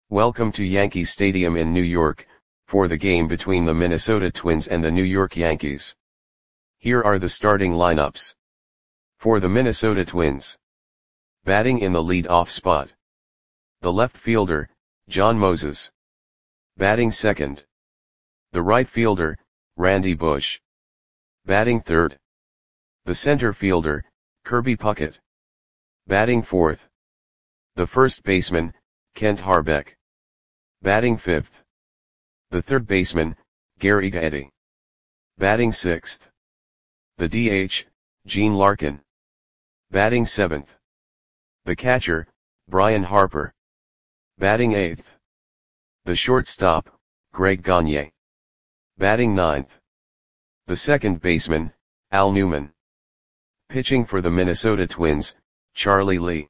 Welcome to Yankee Stadium in New York, for the game between the Minnesota Twins and the New York Yankees. Here are the starting lineups. For the Minnesota Twins. Batting in the lead-off spot. The left fielder, John Moses. Batting second. The right fielder, Randy Bush. Batting third. The center fielder, Kirby Puckett. Batting fourth. The first baseman, Kent Hrbek. Batting fifth. The third baseman, Gary Gaetti. Batting sixth. The DH, Gene Larkin. Batting seventh. The catcher, Brian Harper. Batting eighth. The shortstop, Greg Gagne. Batting ninth. The second baseman, Al Newman. Pitching for the Minnesota Twins, Charlie Lee.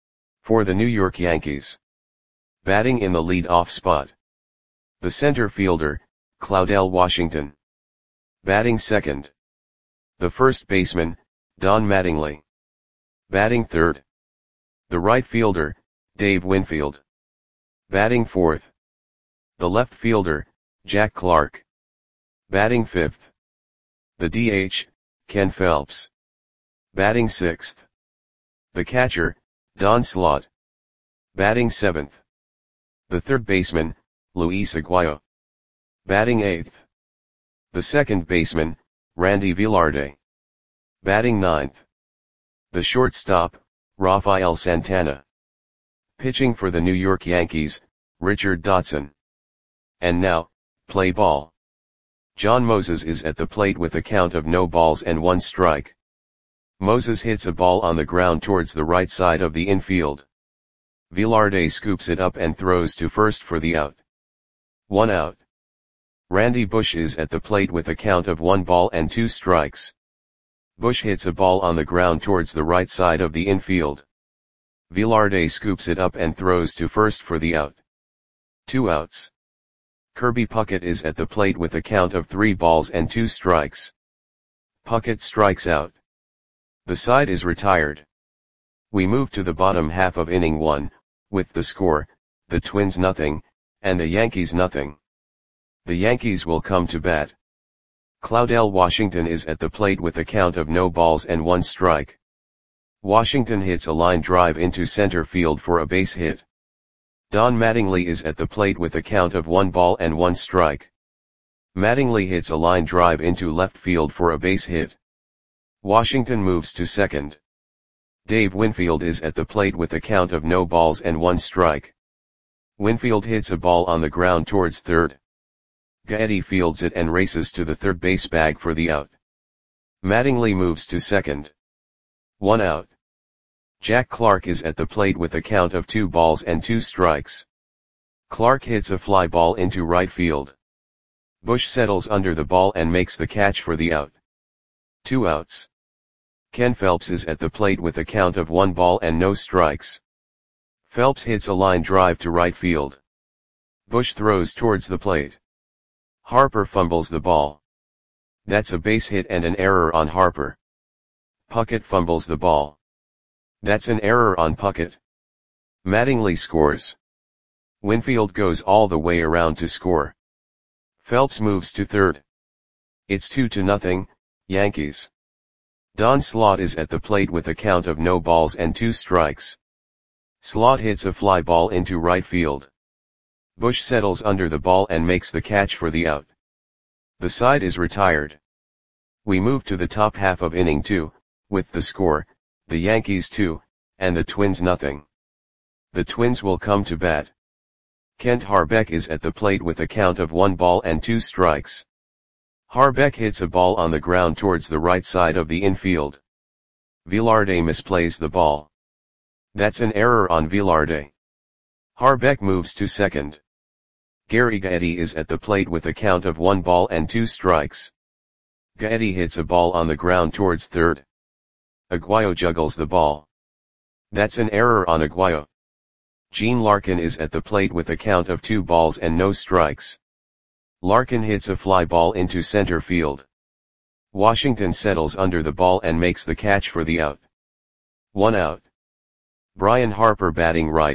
For the New York Yankees. Batting in the lead-off spot. The center fielder, Claudell Washington. Batting second. The first baseman, Don Mattingly. Batting third. The right fielder, Dave Winfield. Batting fourth. The left fielder, Jack Clark. Batting fifth. The DH, Ken Phelps. Batting sixth. The catcher, Don Slaught. Batting seventh. The third baseman, Luis Aguayo. Batting eighth. The second baseman, Randy Velarde. Batting ninth. The shortstop, Rafael Santana. Pitching for the New York Yankees, Richard Dotson. And now, play ball. John Moses is at the plate with a count of no balls and one strike. Moses hits a ball on the ground towards the right side of the infield. Velarde scoops it up and throws to first for the out. 1 out. Randy Bush is at the plate with a count of 1 ball and 2 strikes. Bush hits a ball on the ground towards the right side of the infield. Velarde scoops it up and throws to first for the out. 2 outs. Kirby Puckett is at the plate with a count of 3 balls and 2 strikes. Puckett strikes out. The side is retired. We move to the bottom half of inning 1, with the score, the Twins nothing, and the Yankees nothing. The Yankees will come to bat. Claudell Washington is at the plate with a count of no balls and 1 strike. Washington hits a line drive into center field for a base hit. Don Mattingly is at the plate with a count of 1 ball and 1 strike. Mattingly hits a line drive into left field for a base hit. Washington moves to second. Dave Winfield is at the plate with a count of no balls and 1 strike. Winfield hits a ball on the ground towards third. Gaetti fields it and races to the third base bag for the out. Mattingly moves to second. 1 out. Jack Clark is at the plate with a count of 2 balls and 2 strikes. Clark hits a fly ball into right field. Bush settles under the ball and makes the catch for the out. 2 outs. Ken Phelps is at the plate with a count of 1 ball and no strikes. Phelps hits a line drive to right field. Bush throws towards the plate. Harper fumbles the ball. That's a base hit and an error on Harper. Puckett fumbles the ball. That's an error on Puckett. Mattingly scores. Winfield goes all the way around to score. Phelps moves to third. It's 2-0, Yankees. Don Slaught is at the plate with a count of no balls and 2 strikes. Slaught hits a fly ball into right field. Bush settles under the ball and makes the catch for the out. The side is retired. We move to the top half of inning 2, with the score, the Yankees 2, and the Twins nothing. The Twins will come to bat. Kent Hrbek is at the plate with a count of 1 ball and 2 strikes. Hrbek hits a ball on the ground towards the right side of the infield. Velarde misplays the ball. That's an error on Velarde. Hrbek moves to second. Gary Gaetti is at the plate with a count of 1 ball and 2 strikes. Gaetti hits a ball on the ground towards third. Aguayo juggles the ball. That's an error on Aguayo. Gene Larkin is at the plate with a count of 2 balls and no strikes. Larkin hits a fly ball into center field. Washington settles under the ball and makes the catch for the out. 1 out. Brian Harper batting right,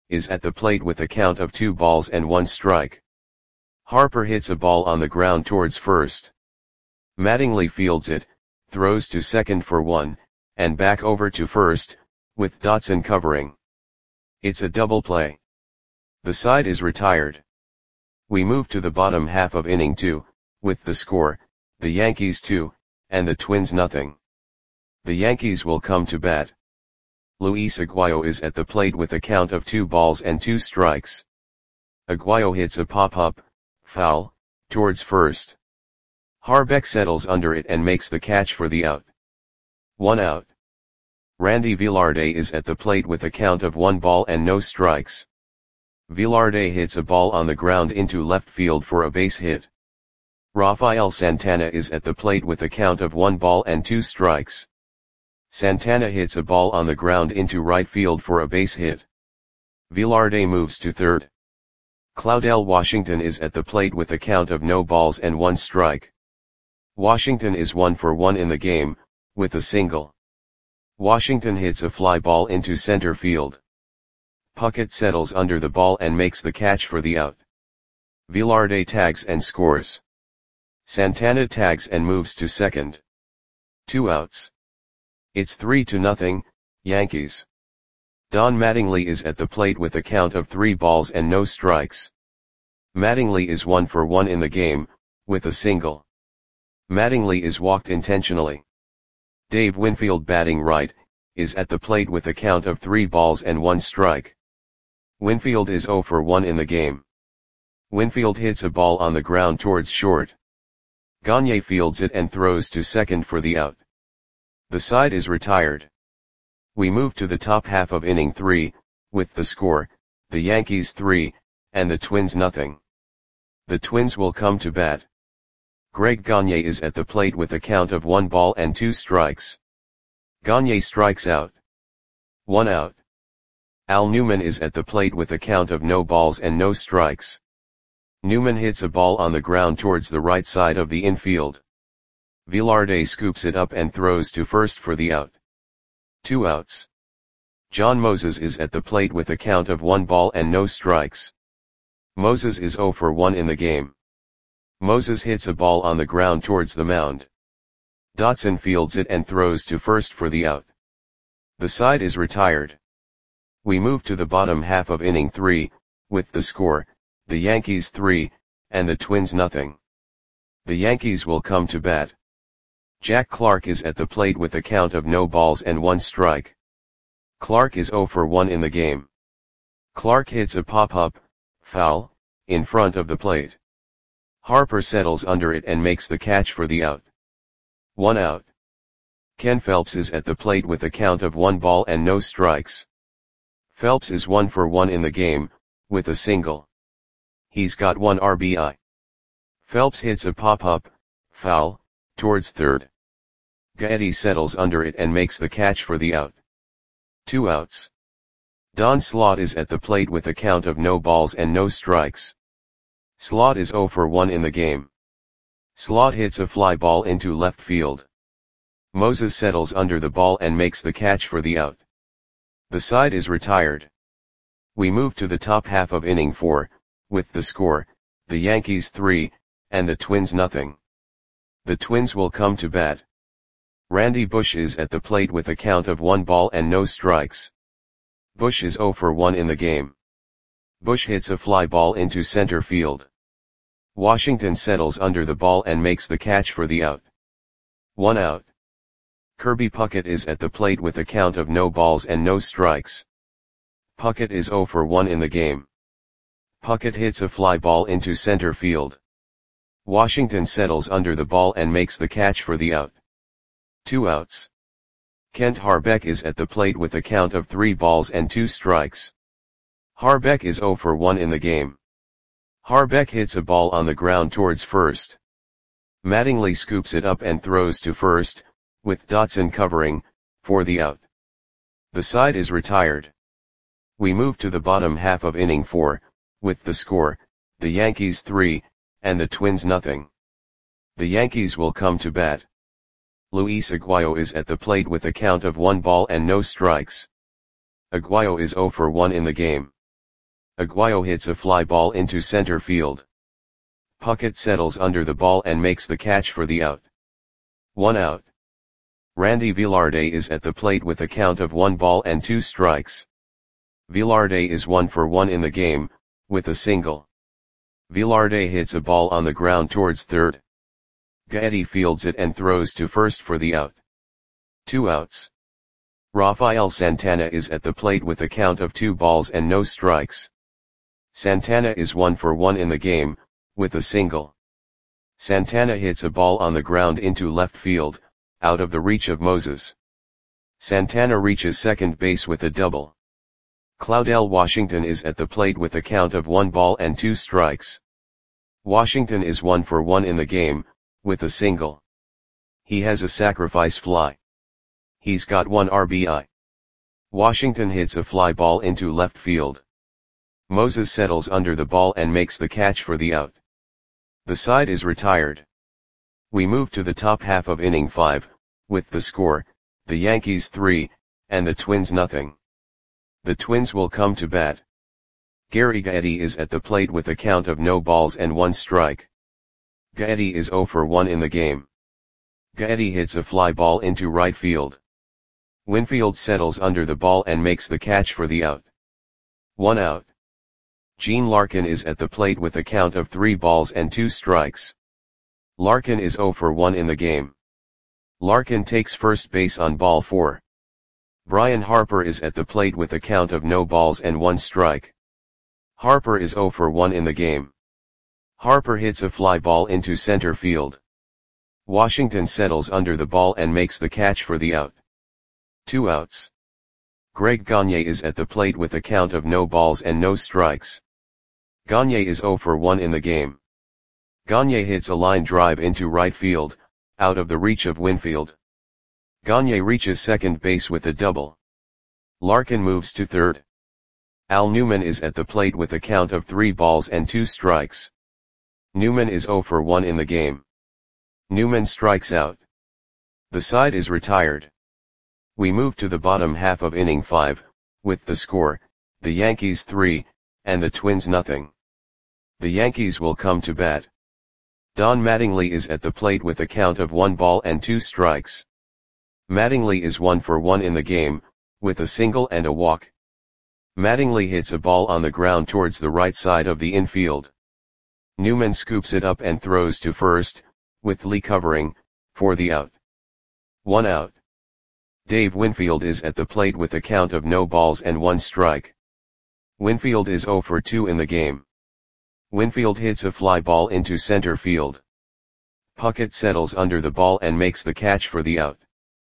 is at the plate with a count of 2 balls and 1 strike. Harper hits a ball on the ground towards first. Mattingly fields it, throws to second for 1, and back over to first, with Dotson covering. It's a double play. The side is retired. We move to the bottom half of inning 2, with the score, the Yankees 2, and the Twins nothing. The Yankees will come to bat. Luis Aguayo is at the plate with a count of 2 balls and 2 strikes. Aguayo hits a pop-up, foul, towards first. Harbeck settles under it and makes the catch for the out. 1 out. Randy Velarde is at the plate with a count of 1 ball and no strikes. Velarde hits a ball on the ground into left field for a base hit. Rafael Santana is at the plate with a count of 1 ball and 2 strikes. Santana hits a ball on the ground into right field for a base hit. Velarde moves to third. Claudel Washington is at the plate with a count of no balls and 1 strike. Washington is 1 for 1 in the game, with a single. Washington hits a fly ball into center field. Puckett settles under the ball and makes the catch for the out. Velarde tags and scores. Santana tags and moves to second. 2 outs. It's 3-0, Yankees. Don Mattingly is at the plate with a count of 3 balls and no strikes. Mattingly is 1 for 1 in the game, with a single. Mattingly is walked intentionally. Dave Winfield, batting right, is at the plate with a count of 3 balls and 1 strike. Winfield is 0 for 1 in the game. Winfield hits a ball on the ground towards short. Gagne fields it and throws to second for the out. The side is retired. We move to the top half of inning 3, with the score, the Yankees 3, and the Twins nothing. The Twins will come to bat. Greg Gagne is at the plate with a count of 1 ball and 2 strikes. Gagne strikes out. 1 out. Al Newman is at the plate with a count of no balls and no strikes. Newman hits a ball on the ground towards the right side of the infield. Velarde scoops it up and throws to first for the out. 2 outs. John Moses is at the plate with a count of 1 ball and no strikes. Moses is 0 for 1 in the game. Moses hits a ball on the ground towards the mound. Dotson fields it and throws to first for the out. The side is retired. We move to the bottom half of inning 3, with the score, the Yankees 3, and the Twins nothing. The Yankees will come to bat. Jack Clark is at the plate with a count of no balls and 1 strike. Clark is 0 for 1 in the game. Clark hits a pop-up, foul, in front of the plate. Harper settles under it and makes the catch for the out. 1 out. Ken Phelps is at the plate with a count of 1 ball and no strikes. Phelps is 1 for 1 in the game, with a single. He's got 1 RBI. Phelps hits a pop-up, foul, towards third. Gaetti settles under it and makes the catch for the out. 2 outs. Don Slaught is at the plate with a count of no balls and no strikes. Slaught is 0 for 1 in the game. Slaught hits a fly ball into left field. Moses settles under the ball and makes the catch for the out. The side is retired. We move to the top half of inning 4, with the score, the Yankees 3, and the Twins nothing. The Twins will come to bat. Randy Bush is at the plate with a count of 1 ball and no strikes. Bush is 0 for 1 in the game. Bush hits a fly ball into center field. Washington settles under the ball and makes the catch for the out. 1 out. Kirby Puckett is at the plate with a count of no balls and no strikes. Puckett is 0 for 1 in the game. Puckett hits a fly ball into center field. Washington settles under the ball and makes the catch for the out. 2 outs. Kent Harbeck is at the plate with a count of 3 balls and 2 strikes. Harbeck is 0 for 1 in the game. Harbeck hits a ball on the ground towards first. Mattingly scoops it up and throws to first, with Dotson covering, for the out. The side is retired. We move to the bottom half of inning 4, with the score, the Yankees 3, and the Twins nothing. The Yankees will come to bat. Luis Aguayo is at the plate with a count of 1 ball and no strikes. Aguayo is 0 for 1 in the game. Aguayo hits a fly ball into center field. Puckett settles under the ball and makes the catch for the out. 1 out. Randy Velarde is at the plate with a count of 1 ball and 2 strikes. Velarde is 1 for 1 in the game, with a single. Velarde hits a ball on the ground towards third. Gaetti fields it and throws to first for the out. 2 outs. Rafael Santana is at the plate with a count of 2 balls and no strikes. Santana is 1 for 1 in the game, with a single. Santana hits a ball on the ground into left field, out of the reach of Moses. Santana reaches second base with a double. Claudel Washington is at the plate with a count of 1 ball and 2 strikes. Washington is 1 for 1 in the game, with a single. He has a sacrifice fly. He's got 1 RBI. Washington hits a fly ball into left field. Moses settles under the ball and makes the catch for the out. The side is retired. We move to the top half of inning 5, with the score, the Yankees 3, and the Twins nothing. The Twins will come to bat. Gary Gaetti is at the plate with a count of no balls and 1 strike. Gaetti is 0 for 1 in the game. Gaetti hits a fly ball into right field. Winfield settles under the ball and makes the catch for the out. 1 out. Gene Larkin is at the plate with a count of 3 balls and 2 strikes. Larkin is 0 for 1 in the game. Larkin takes first base on ball 4. Brian Harper is at the plate with a count of no balls and 1 strike. Harper is 0 for 1 in the game. Harper hits a fly ball into center field. Washington settles under the ball and makes the catch for the out. 2 outs. Greg Gagne is at the plate with a count of no balls and no strikes. Gagne is 0 for 1 in the game. Gagne hits a line drive into right field, out of the reach of Winfield. Gagne reaches second base with a double. Larkin moves to third. Al Newman is at the plate with a count of 3 balls and 2 strikes. Newman is 0 for 1 in the game. Newman strikes out. The side is retired. We move to the bottom half of inning 5, with the score, the Yankees 3, and the Twins nothing. The Yankees will come to bat. Don Mattingly is at the plate with a count of 1 ball and 2 strikes. Mattingly is 1 for 1 in the game, with a single and a walk. Mattingly hits a ball on the ground towards the right side of the infield. Newman scoops it up and throws to first, with Lee covering, for the out. 1 out. Dave Winfield is at the plate with a count of no balls and 1 strike. Winfield is 0 for 2 in the game. Winfield hits a fly ball into center field. Puckett settles under the ball and makes the catch for the out.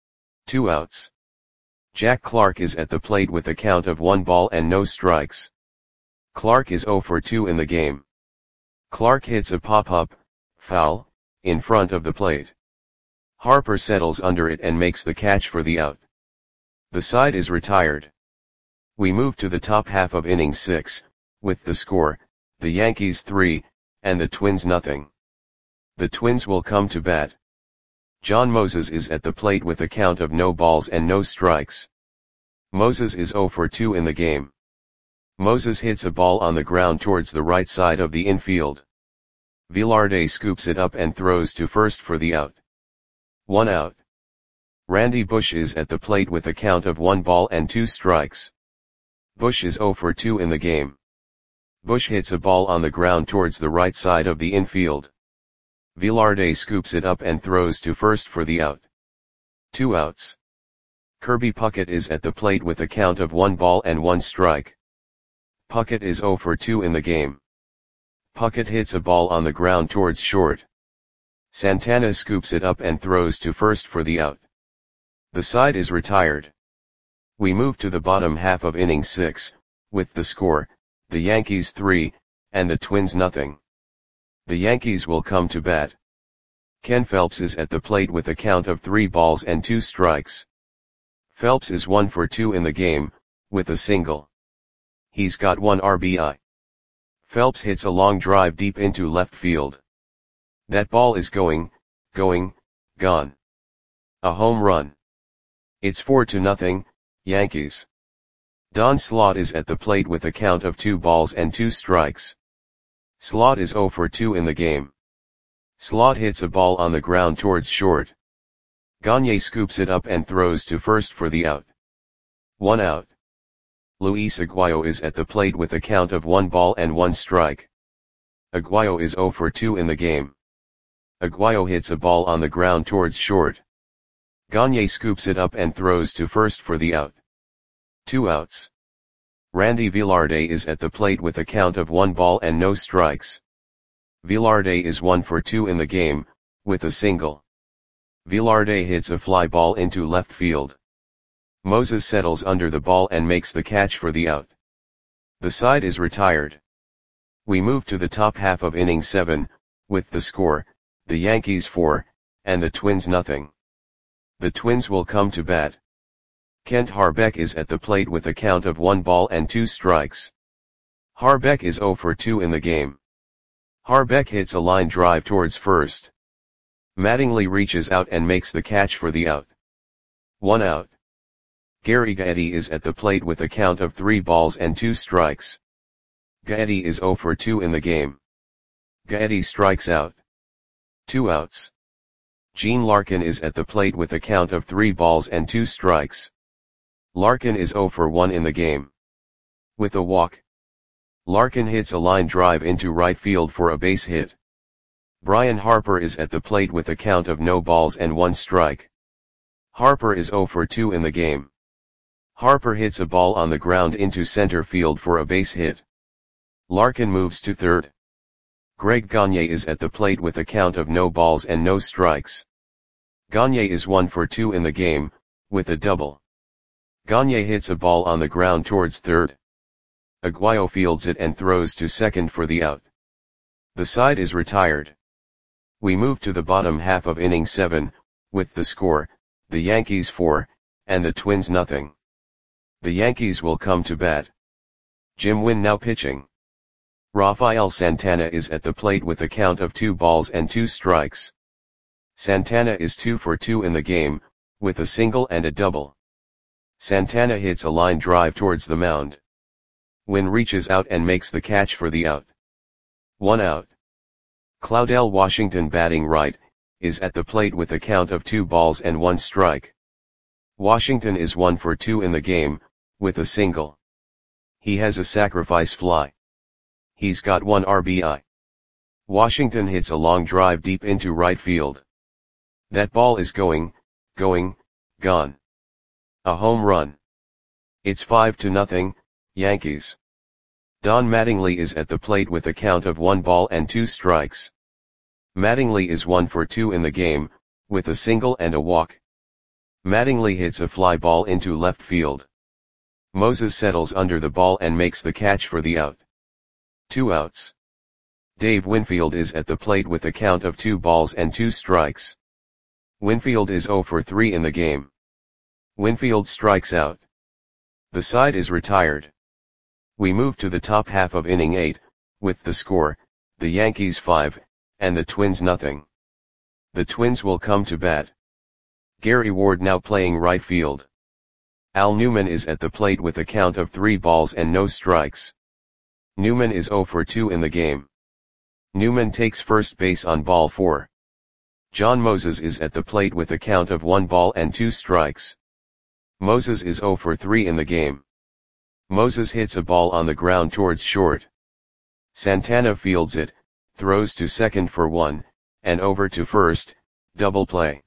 2 outs. Jack Clark is at the plate with a count of 1 ball and no strikes. Clark is 0 for 2 in the game. Clark hits a pop-up, foul, in front of the plate. Harper settles under it and makes the catch for the out. The side is retired. We move to the top half of inning 6, with the score, the Yankees 3, and the Twins nothing. The Twins will come to bat. John Moses is at the plate with a count of no balls and no strikes. Moses is 0 for 2 in the game. Moses hits a ball on the ground towards the right side of the infield. Velarde scoops it up and throws to first for the out. 1 out. Randy Bush is at the plate with a count of 1 ball and 2 strikes. Bush is 0 for 2 in the game. Bush hits a ball on the ground towards the right side of the infield. Velarde scoops it up and throws to first for the out. 2 outs. Kirby Puckett is at the plate with a count of 1 ball and 1 strike. Puckett is 0 for 2 in the game. Puckett hits a ball on the ground towards short. Santana scoops it up and throws to first for the out. The side is retired. We move to the bottom half of inning 6, with the score, the Yankees 3, and the Twins nothing. The Yankees will come to bat. Ken Phelps is at the plate with a count of 3 balls and 2 strikes. Phelps is 1 for 2 in the game, with a single. He's got 1 RBI. Phelps hits a long drive deep into left field. That ball is gone. A home run. It's 4-0, Yankees. Don Slaught is at the plate with a count of 2 balls and 2 strikes. Slaught is 0 for 2 in the game. Slaught hits a ball on the ground towards short. Gagne scoops it up and throws to first for the out. 1 out. Luis Aguayo is at the plate with a count of 1 ball and 1 strike. Aguayo is 0 for 2 in the game. Aguayo hits a ball on the ground towards short. Gagne scoops it up and throws to first for the out. 2 outs. Randy Velarde is at the plate with a count of 1 ball and no strikes. Velarde is 1 for 2 in the game, with a single. Velarde hits a fly ball into left field. Moses settles under the ball and makes the catch for the out. The side is retired. We move to the top half of inning 7, with the score, the Yankees 4, and the Twins nothing. The Twins will come to bat. Kent Harbeck is at the plate with a count of 1 ball and 2 strikes. Harbeck is 0 for 2 in the game. Harbeck hits a line drive towards first. Mattingly reaches out and makes the catch for the out. 1 out. Gary Gaetti is at the plate with a count of 3 balls and 2 strikes. Gaetti is 0 for 2 in the game. Gaetti strikes out. 2 outs. Gene Larkin is at the plate with a count of 3 balls and 2 strikes. Larkin is 0 for 1 in the game. With a walk. Larkin hits a line drive into right field for a base hit. Brian Harper is at the plate with a count of no balls and 1 strike. Harper is 0 for 2 in the game. Harper hits a ball on the ground into center field for a base hit. Larkin moves to third. Greg Gagne is at the plate with a count of no balls and no strikes. Gagne is 1 for 2 in the game, with a double. Gagne hits a ball on the ground towards third. Aguayo fields it and throws to second for the out. The side is retired. We move to the bottom half of inning 7, with the score, the Yankees 4, and the Twins nothing. The Yankees will come to bat. Jim Wynn now pitching. Rafael Santana is at the plate with a count of 2 balls and 2 strikes. Santana is 2 for 2 in the game, with a single and a double. Santana hits a line drive towards the mound. Wynn reaches out and makes the catch for the out. 1 out. Claudel Washington batting right, is at the plate with a count of 2 balls and 1 strike. Washington is 1 for 2 in the game, with a single. He has a sacrifice fly. He's got 1 RBI. Washington hits a long drive deep into right field. That ball is gone. A home run. It's 5-0, Yankees. Don Mattingly is at the plate with a count of 1 ball and 2 strikes. Mattingly is 1 for 2 in the game, with a single and a walk. Mattingly hits a fly ball into left field. Moses settles under the ball and makes the catch for the out. 2 outs. Dave Winfield is at the plate with a count of 2 balls and 2 strikes. Winfield is 0 for 3 in the game. Winfield strikes out. The side is retired. We move to the top half of inning 8, with the score, the Yankees 5, and the Twins nothing. The Twins will come to bat. Gary Ward now playing right field. Al Newman is at the plate with a count of 3 balls and no strikes. Newman is 0 for 2 in the game. Newman takes first base on ball 4. John Moses is at the plate with a count of 1 ball and 2 strikes. Moses is 0 for 3 in the game. Moses hits a ball on the ground towards short. Santana fields it, throws to second for 1, and over to first, double play.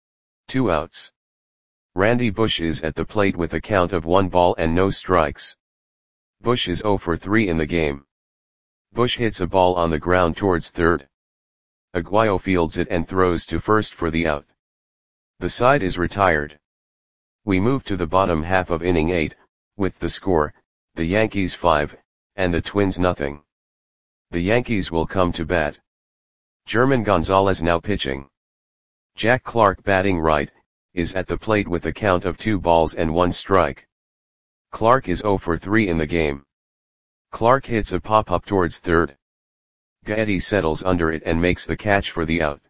2 outs. Randy Bush is at the plate with a count of 1 ball and no strikes. Bush is 0 for 3 in the game. Bush hits a ball on the ground towards third. Aguayo fields it and throws to first for the out. The side is retired. We move to the bottom half of inning 8, with the score, the Yankees 5, and the Twins nothing. The Yankees will come to bat. German Gonzalez now pitching. Jack Clark batting right, is at the plate with a count of 2 balls and 1 strike. Clark is 0 for 3 in the game. Clark hits a pop-up towards third. Gaetti settles under it and makes the catch for the out.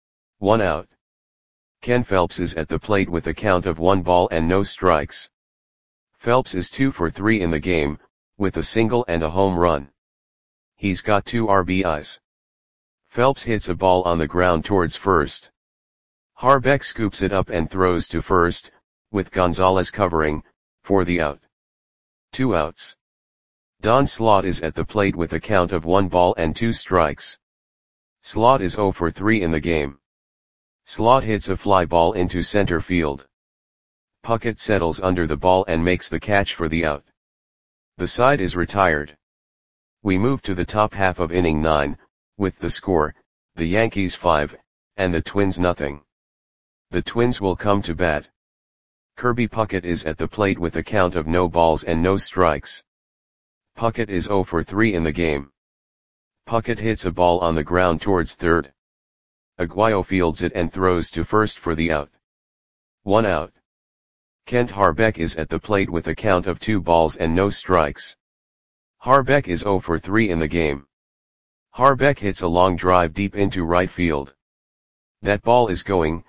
1 out. Ken Phelps is at the plate with a count of 1 ball and no strikes. Phelps is 2 for 3 in the game, with a single and a home run. He's got 2 RBIs. Phelps hits a ball on the ground towards first. Harbeck scoops it up and throws to first, with Gonzalez covering, for the out. 2 outs. Don Slaught is at the plate with a count of 1 ball and 2 strikes. Slaught is 0 for 3 in the game. Slaught hits a fly ball into center field. Puckett settles under the ball and makes the catch for the out. The side is retired. We move to the top half of inning 9, with the score, the Yankees 5, and the Twins nothing. The Twins will come to bat. Kirby Puckett is at the plate with a count of no balls and no strikes. Puckett is 0 for 3 in the game. Puckett hits a ball on the ground towards third. Aguayo fields it and throws to first for the out. 1 out. Kent Harbeck is at the plate with a count of 2 balls and no strikes. Harbeck is 0 for 3 in the game. Harbeck hits a long drive deep into right field. That ball is gone.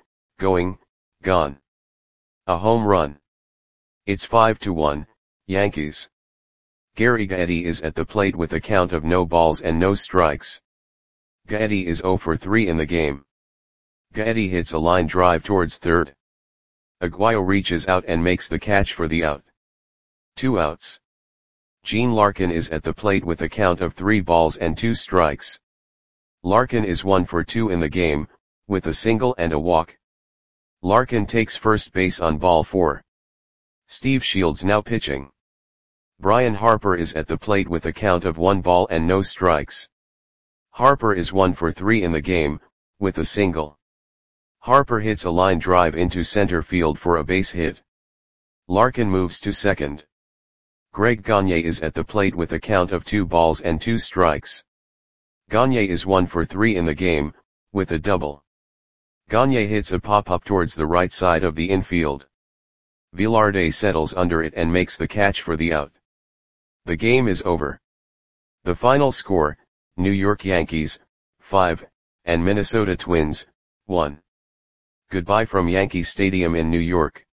A home run. It's 5-1, Yankees. Gary Gaetti is at the plate with a count of no balls and no strikes. Gaetti is 0 for 3 in the game. Gaetti hits a line drive towards third. Aguayo reaches out and makes the catch for the out. 2 outs. Gene Larkin is at the plate with a count of 3 balls and 2 strikes. Larkin is 1 for 2 in the game, with a single and a walk. Larkin takes first base on ball 4. Steve Shields now pitching. Brian Harper is at the plate with a count of 1 ball and no strikes. Harper is 1 for 3 in the game, with a single. Harper hits a line drive into center field for a base hit. Larkin moves to second. Greg Gagne is at the plate with a count of 2 balls and 2 strikes. Gagne is 1 for 3 in the game, with a double. Gagne hits a pop-up towards the right side of the infield. Velarde settles under it and makes the catch for the out. The game is over. The final score, New York Yankees, 5, and Minnesota Twins, 1. Goodbye from Yankee Stadium in New York.